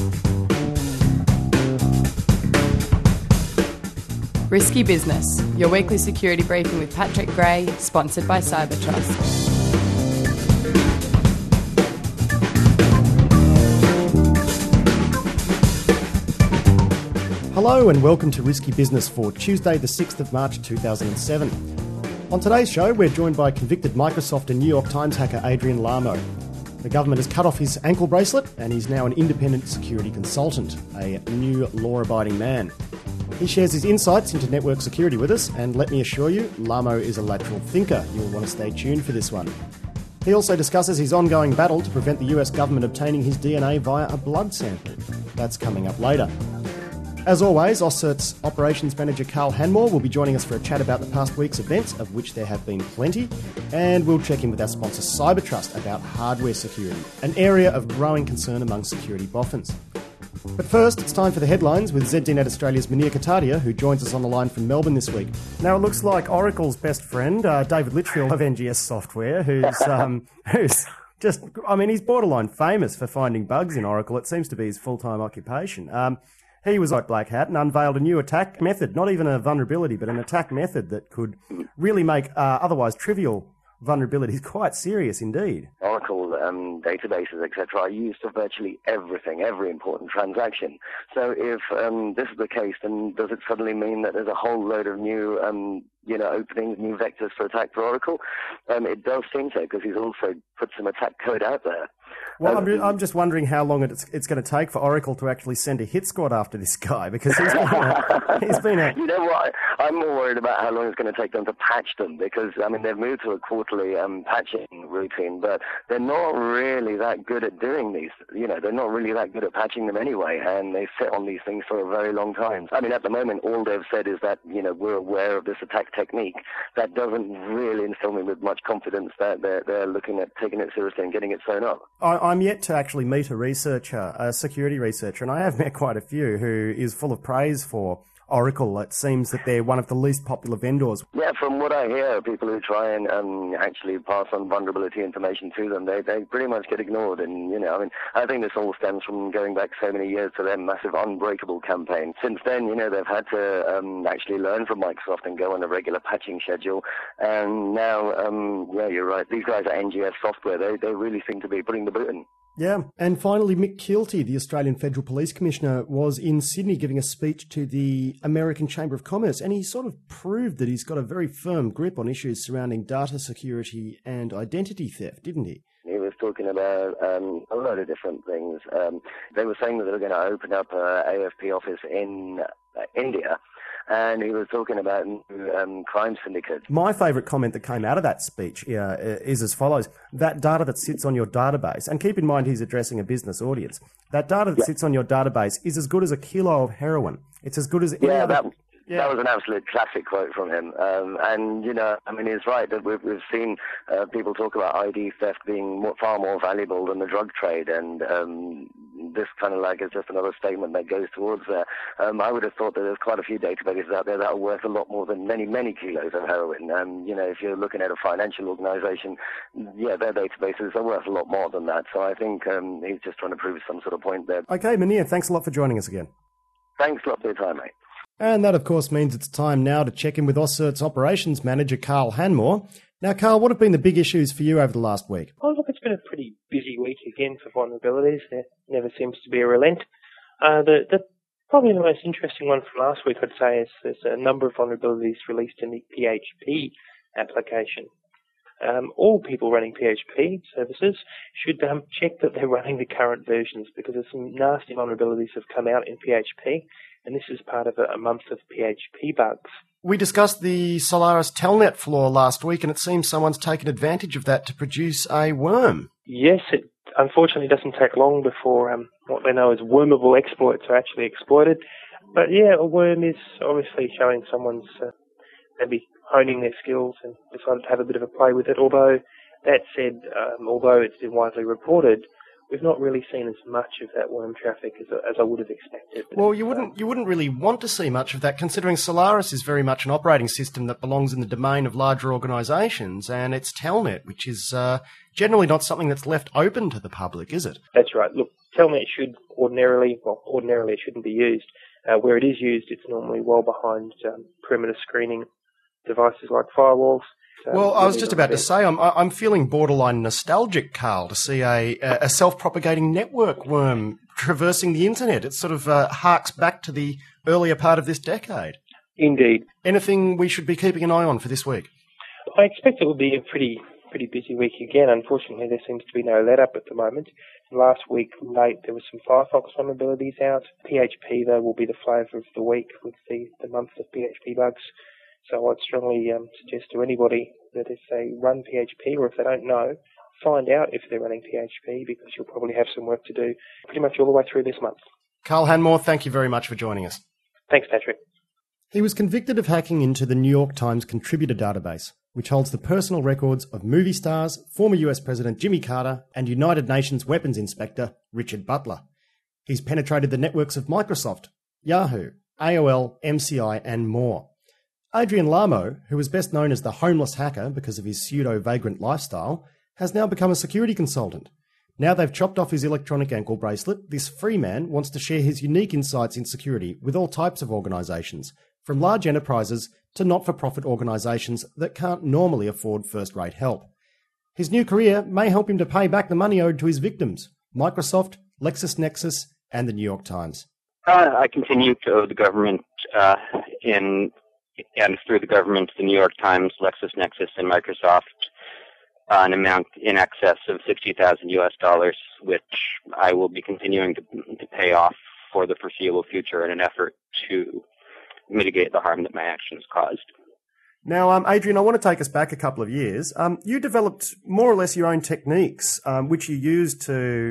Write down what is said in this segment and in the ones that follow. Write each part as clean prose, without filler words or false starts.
Risky Business, your weekly security briefing with Patrick Gray, sponsored by Cybertrust. Hello and welcome to Risky Business for Tuesday the 6th of March 2007. On today's show, we're joined by convicted Microsoft and New York Times hacker Adrian Lamo. The government has cut off his ankle bracelet and he's now an independent security consultant, a new law-abiding man. He shares his insights into network security with us, and let me assure you, Lamo is a lateral thinker. You'll want to stay tuned for this one. He also discusses his ongoing battle to prevent the US government obtaining his DNA via a blood sample. That's coming up later. As always, AusCert's Operations Manager Carl Hanmore will be joining us for a chat about the past week's events, of which there have been plenty, and we'll check in with our sponsor Cybertrust about hardware security, an area of growing concern among security boffins. But first, it's time for the headlines with ZDNet Australia's Munir Katadia, who joins us on the line from Melbourne this week. Now, it looks like Oracle's best friend, David Litchfield of NGS Software, who's just, he's borderline famous for finding bugs in Oracle. It seems to be his full-time occupation. He was like Black Hat and unveiled a new attack method, not even a vulnerability, but an attack method that could really make otherwise trivial vulnerabilities quite serious indeed. Oracle databases, etc., are used for virtually everything, every important transaction. So if this is the case, then does it suddenly mean that there's a whole load of new openings, new vectors for attack for Oracle? It does seem so, because he's also put some attack code out there. Well, I'm just wondering how long it's going to take for Oracle to actually send a hit squad after this guy, because he's been a... You know what? I'm more worried about how long it's going to take them to patch them, because, they've moved to a quarterly patching routine, but they're not really that good at doing these. They're not really that good at patching them anyway, and they sit on these things for a very long time. At the moment, all they've said is that, we're aware of this attack technique. That doesn't really instill me with much confidence that they're looking at taking it seriously and getting it sewn up. I'm yet to actually meet a security researcher, and I have met quite a few, who is full of praise for Oracle. It seems that they're one of the least popular vendors. Yeah, from what I hear, people who try and actually pass on vulnerability information to them, they pretty much get ignored. And, I think this all stems from going back so many years to their massive Unbreakable campaign. Since then, they've had to actually learn from Microsoft and go on a regular patching schedule. And now, you're right, these guys at NGS Software, they really seem to be putting the boot in. Yeah, and finally, Mick Keelty, the Australian Federal Police Commissioner, was in Sydney giving a speech to the American Chamber of Commerce, and he sort of proved that he's got a very firm grip on issues surrounding data security and identity theft, didn't he? He was talking about a lot of different things. They were saying that they were going to open up an AFP office in India, and he was talking about crime syndicates. My favourite comment that came out of that speech is as follows. That data that sits on your database, and keep in mind he's addressing a business audience, that data that sits on your database is as good as a kilo of heroin. It's as good as any other... That was an absolute classic quote from him. He's right that we've seen people talk about ID theft being far more valuable than the drug trade, and this kind of is just another statement that goes towards that. I would have thought that there's quite a few databases out there that are worth a lot more than many, many kilos of heroin. If you're looking at a financial organization, their databases are worth a lot more than that. So I think he's just trying to prove some sort of point there. Okay, Munir, thanks a lot for joining us again. Thanks a lot for your time, mate. And that, of course, means it's time now to check in with AusCert's Operations Manager, Carl Hanmore. Now, Carl, what have been the big issues for you over the last week? Oh, look, it's been a pretty busy week again for vulnerabilities. There never seems to be a relent. Probably the most interesting one from last week, I'd say, is there's a number of vulnerabilities released in the PHP application. All people running PHP services should check that they're running the current versions, because there's some nasty vulnerabilities have come out in PHP, and this is part of a month of PHP bugs. We discussed the Solaris Telnet flaw last week, and it seems someone's taken advantage of that to produce a worm. Yes, it unfortunately doesn't take long before what they know as wormable exploits are actually exploited. But yeah, a worm is obviously showing someone's maybe honing their skills and decided to have a bit of a play with it. Although, that said, although it's been widely reported, we've not really seen as much of that worm traffic as I would have expected. Well, you wouldn't really want to see much of that, considering Solaris is very much an operating system that belongs in the domain of larger organisations, and it's Telnet, which is generally not something that's left open to the public, is it? That's right. Look, Telnet should ordinarily it shouldn't be used. Where it is used, it's normally well behind perimeter screening devices like firewalls. Well, I was just about to say, I'm feeling borderline nostalgic, Carl, to see a self-propagating network worm traversing the internet. It sort of harks back to the earlier part of this decade. Indeed. Anything we should be keeping an eye on for this week? I expect it will be a pretty busy week again. Unfortunately, there seems to be no let-up at the moment. Last week late, there were some Firefox vulnerabilities out. PHP, though, will be the flavour of the week with the month of PHP bugs. So I'd strongly suggest to anybody that if they run PHP or if they don't know, find out if they're running PHP, because you'll probably have some work to do pretty much all the way through this month. Carl Hanmore, thank you very much for joining us. Thanks, Patrick. He was convicted of hacking into the New York Times contributor database, which holds the personal records of movie stars, former US President Jimmy Carter, and United Nations Weapons Inspector Richard Butler. He's penetrated the networks of Microsoft, Yahoo, AOL, MCI, and more. Adrian Lamo, who is best known as the homeless hacker because of his pseudo-vagrant lifestyle, has now become a security consultant. Now they've chopped off his electronic ankle bracelet, this free man wants to share his unique insights in security with all types of organisations, from large enterprises to not-for-profit organisations that can't normally afford first-rate help. His new career may help him to pay back the money owed to his victims, Microsoft, LexisNexis, and the New York Times. I continue to owe the government and through the government, the New York Times, LexisNexis, and Microsoft, an amount in excess of $60,000, which I will be continuing to pay off for the foreseeable future in an effort to mitigate the harm that my actions caused. Now, Adrian, I want to take us back a couple of years. You developed more or less your own techniques, which you used to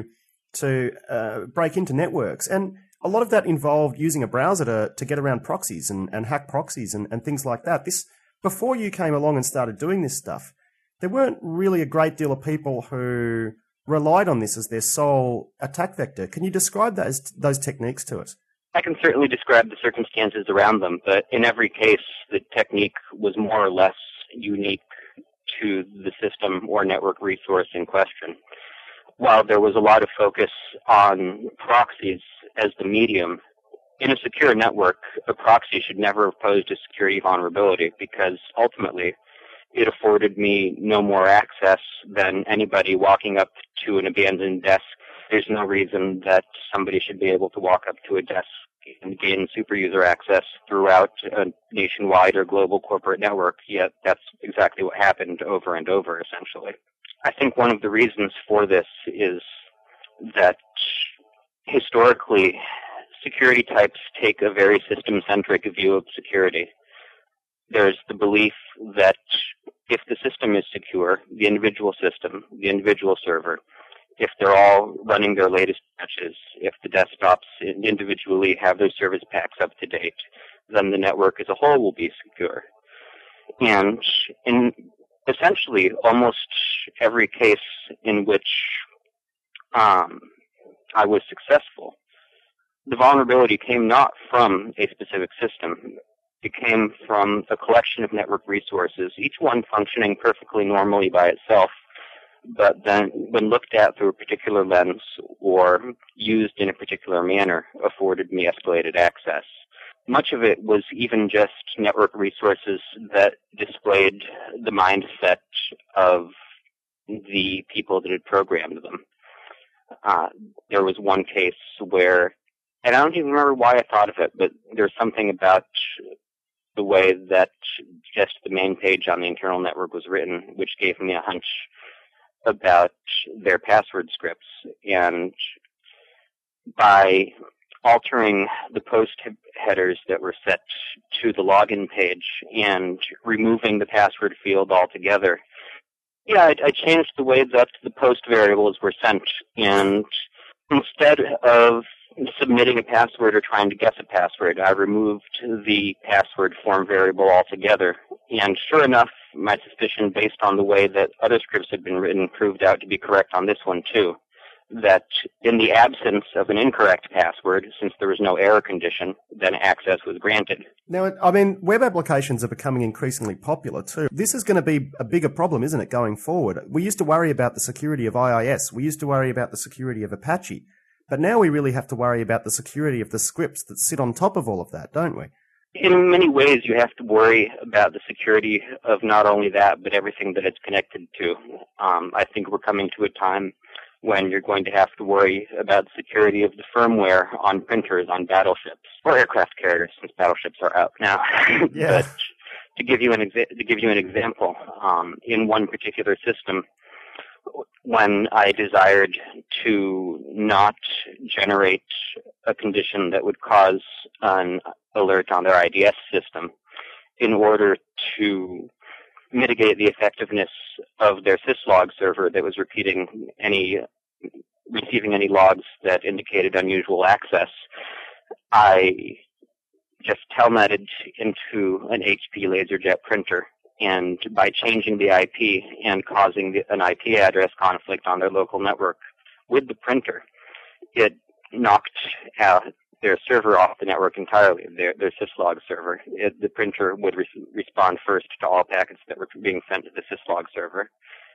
break into networks, and a lot of that involved using a browser to get around proxies and hack proxies and things like that. Before you came along and started doing this stuff, there weren't really a great deal of people who relied on this as their sole attack vector. Can you describe those techniques to us? I can certainly describe the circumstances around them, but in every case, the technique was more or less unique to the system or network resource in question. While there was a lot of focus on proxies as the medium, in a secure network, a proxy should never have posed a security vulnerability because ultimately it afforded me no more access than anybody walking up to an abandoned desk. There's no reason that somebody should be able to walk up to a desk and gain superuser access throughout a nationwide or global corporate network, yet that's exactly what happened over and over, essentially. I think one of the reasons for this is that historically, security types take a very system-centric view of security. There's the belief that if the system is secure, the individual system, the individual server, if they're all running their latest patches, if the desktops individually have their service packs up to date, then the network as a whole will be secure. And in essentially almost every case in which I was successful, the vulnerability came not from a specific system. It came from a collection of network resources, each one functioning perfectly normally by itself, but then when looked at through a particular lens or used in a particular manner, afforded me escalated access. Much of it was even just network resources that displayed the mindset of the people that had programmed them. There was one case where, and I don't even remember why I thought of it, but there's something about the way that just the main page on the internal network was written, which gave me a hunch about their password scripts. And by altering the post headers that were set to the login page and removing the password field altogether, I changed the way that the post variables were sent. And instead of submitting a password or trying to guess a password, I removed the password form variable altogether. And sure enough, my suspicion based on the way that other scripts had been written proved out to be correct on this one too. that in the absence of an incorrect password, since there was no error condition, then access was granted. Now, I mean, web applications are becoming increasingly popular too. This is going to be a bigger problem, isn't it, going forward? We used to worry about the security of IIS. We used to worry about the security of Apache. But now we really have to worry about the security of the scripts that sit on top of all of that, don't we? In many ways, you have to worry about the security of not only that, but everything that it's connected to. I think we're coming to a time when you're going to have to worry about the security of the firmware on printers on battleships or aircraft carriers, since battleships are out now. Yeah. But to give you an example, in one particular system, when I desired to not generate a condition that would cause an alert on their IDS system, in order to mitigate the effectiveness of their syslog server that was receiving any logs that indicated unusual access, I just telnetted into an HP LaserJet printer. And by changing the IP and causing an IP address conflict on their local network with the printer, it knocked their server off the network entirely, their syslog server. The printer would respond first to all packets that were being sent to the syslog server.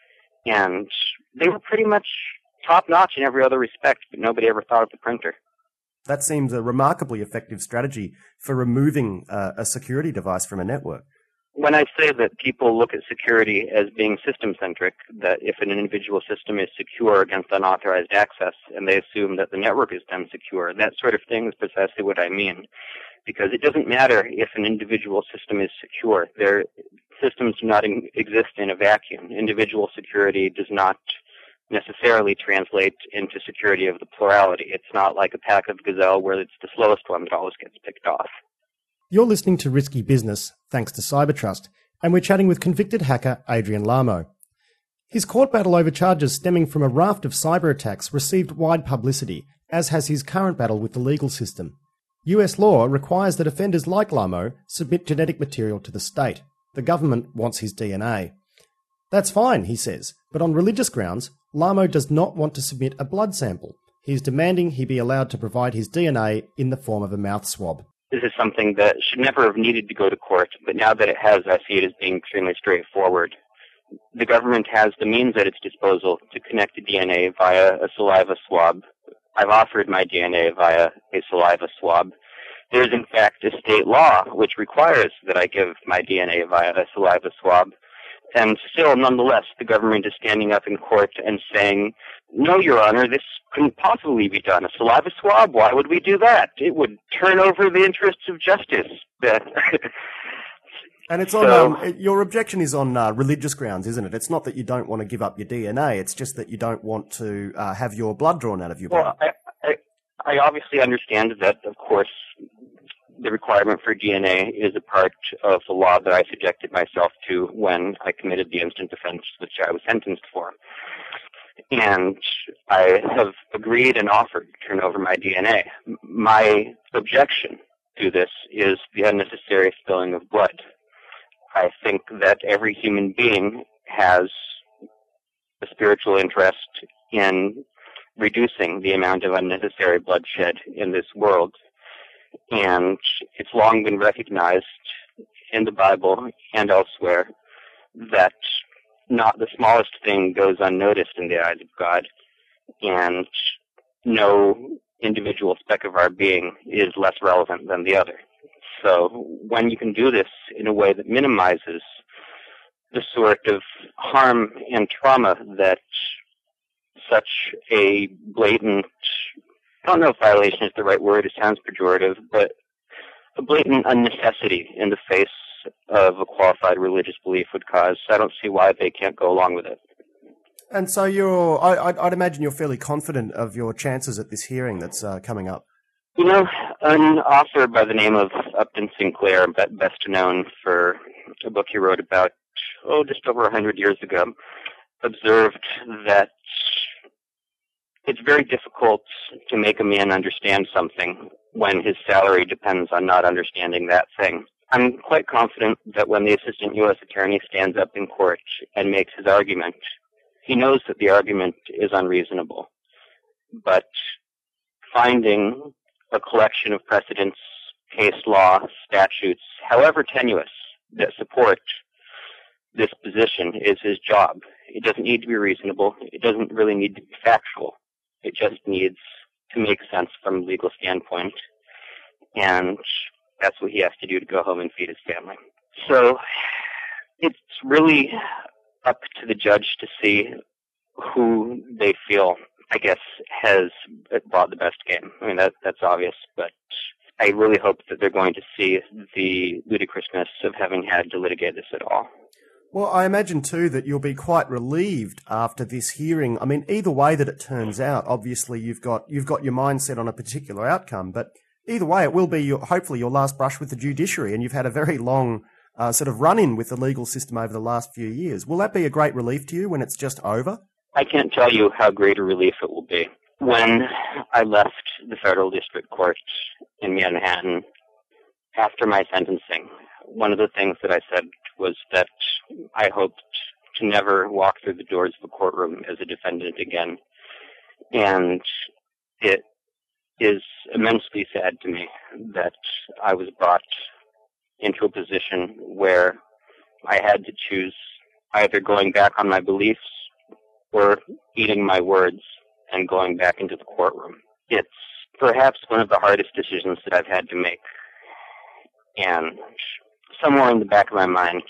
And they were pretty much top-notch in every other respect, but nobody ever thought of the printer. That seems a remarkably effective strategy for removing a security device from a network. When I say that people look at security as being system-centric, that if an individual system is secure against unauthorized access, and they assume that the network is then secure, that sort of thing is precisely what I mean. Because it doesn't matter if an individual system is secure. Their systems do not exist in a vacuum. Individual security does not necessarily translate into security of the plurality. It's not like a pack of gazelle where it's the slowest one that always gets picked off. You're listening to Risky Business, thanks to Cybertrust, and we're chatting with convicted hacker Adrian Lamo. His court battle over charges stemming from a raft of cyber attacks received wide publicity, as has his current battle with the legal system. US law requires that offenders like Lamo submit genetic material to the state. The government wants his DNA. That's fine, he says, but on religious grounds, Lamo does not want to submit a blood sample. He's demanding he be allowed to provide his DNA in the form of a mouth swab. This is something that should never have needed to go to court, but now that it has, I see it as being extremely straightforward. The government has the means at its disposal to connect the DNA via a saliva swab. I've offered my DNA via a saliva swab. There's in fact a state law which requires that I give my DNA via a saliva swab. And still, nonetheless, the government is standing up in court and saying, no, Your Honor, this couldn't possibly be done. A saliva swab? Why would we do that? It would turn over the interests of justice. And it's on your objection is on religious grounds, isn't it? It's not that you don't want to give up your DNA. It's just that you don't want to have your blood drawn out of your body. Well, I obviously understand that, of course, the requirement for DNA is a part of the law that I subjected myself to when I committed the instant offense which I was sentenced for. And I have agreed and offered to turn over my DNA. My objection to this is the unnecessary spilling of blood. I think that every human being has a spiritual interest in reducing the amount of unnecessary bloodshed in this world. And it's long been recognized in the Bible and elsewhere that not the smallest thing goes unnoticed in the eyes of God, and no individual speck of our being is less relevant than the other. So when you can do this in a way that minimizes the sort of harm and trauma that such a blatant, I don't know if violation is the right word, it sounds pejorative, but a blatant unnecessity in the face of a qualified religious belief would cause, I don't see why they can't go along with it. And so I'd imagine you're fairly confident of your chances at this hearing that's coming up. You know, an author by the name of Upton Sinclair, best known for a book he wrote about, just over 100 years ago, observed that it's very difficult to make a man understand something when his salary depends on not understanding that thing. I'm quite confident that when the assistant U.S. attorney stands up in court and makes his argument, he knows that the argument is unreasonable. but finding a collection of precedents, case law, statutes, however tenuous, that support this position is his job. It doesn't need to be reasonable. It doesn't really need to be factual. It just needs to make sense from a legal standpoint. And that's what he has to do to go home and feed his family. So it's really up to the judge to see who they feel, I guess, has brought the best game. I mean, that's obvious, but I really hope that they're going to see the ludicrousness of having had to litigate this at all. Well, I imagine, too, that you'll be quite relieved after this hearing. I mean, either way that it turns out, obviously you've got your mind set on a particular outcome, but either way it will be hopefully your last brush with the judiciary, and you've had a very long sort of run-in with the legal system over the last few years. Will that be a great relief to you when it's just over? I can't tell you how great a relief it will be. When I left the federal district court in Manhattan after my sentencing, one of the things that I said was that I hoped to never walk through the doors of a courtroom as a defendant again. And it is immensely sad to me that I was brought into a position where I had to choose either going back on my beliefs or eating my words and going back into the courtroom. It's perhaps one of the hardest decisions that I've had to make. And somewhere in the back of my mind,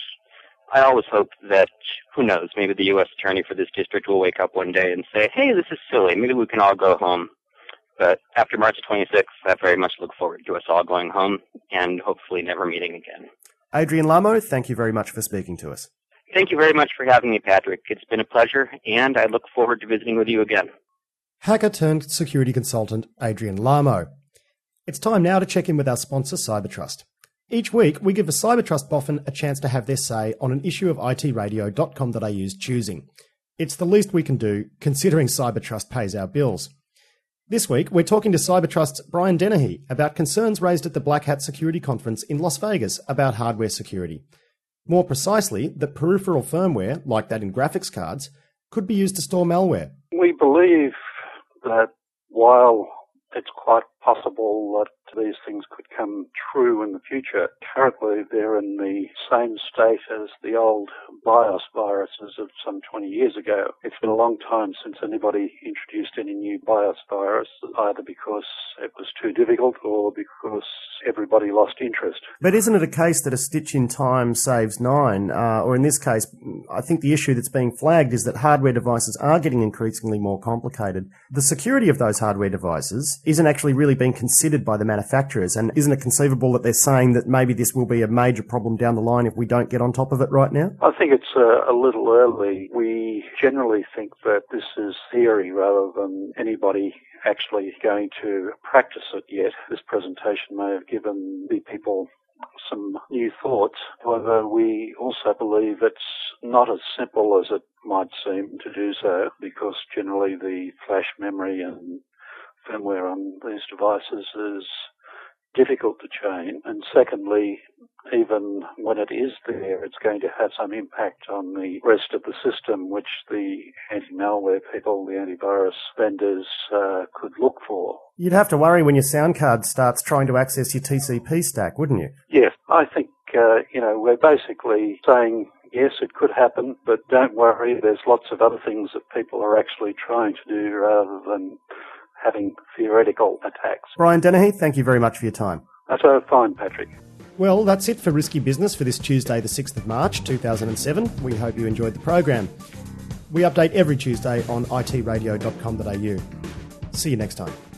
I always hope that, who knows, maybe the U.S. attorney for this district will wake up one day and say, hey, this is silly, maybe we can all go home. But after March 26th, I very much look forward to us all going home and hopefully never meeting again. Adrian Lamo, thank you very much for speaking to us. Thank you very much for having me, Patrick. It's been a pleasure, and I look forward to visiting with you again. Hacker-turned-security consultant Adrian Lamo. It's time now to check in with our sponsor, Cybertrust. Each week, we give a Cybertrust boffin a chance to have their say on an issue of itradio.com.au's choosing. It's the least we can do, considering Cybertrust pays our bills. This week, we're talking to Cybertrust's Brian Dennehy about concerns raised at the Black Hat Security Conference in Las Vegas about hardware security. More precisely, that peripheral firmware, like that in graphics cards, could be used to store malware. We believe that while it's quite possible that these things could come true in the future, currently they're in the same state as the old BIOS viruses of some 20 years ago. It's been a long time since anybody introduced any new BIOS virus, either because it was too difficult or because everybody lost interest. But isn't it a case that a stitch in time saves nine? Or in this case, I think the issue that's being flagged is that hardware devices are getting increasingly more complicated. The security of those hardware devices isn't actually really being considered by the manufacturers, and isn't it conceivable that they're saying that maybe this will be a major problem down the line if we don't get on top of it right now? I think it's a little early. We generally think that this is theory rather than anybody actually going to practice it yet. This presentation may have given the people some new thoughts. However, we also believe it's not as simple as it might seem to do so, because generally the flash memory and firmware on these devices is difficult to change. And secondly, even when it is there, it's going to have some impact on the rest of the system, which the anti-malware people, the antivirus vendors, could look for. You'd have to worry when your sound card starts trying to access your TCP stack, wouldn't you? Yes, I think, we're basically saying, yes, it could happen, but don't worry, there's lots of other things that people are actually trying to do rather than having theoretical attacks. Brian Dennehy, thank you very much for your time. That's fine, Patrick. Well, that's it for Risky Business for this Tuesday, the 6th of March, 2007. We hope you enjoyed the program. We update every Tuesday on itradio.com.au. See you next time.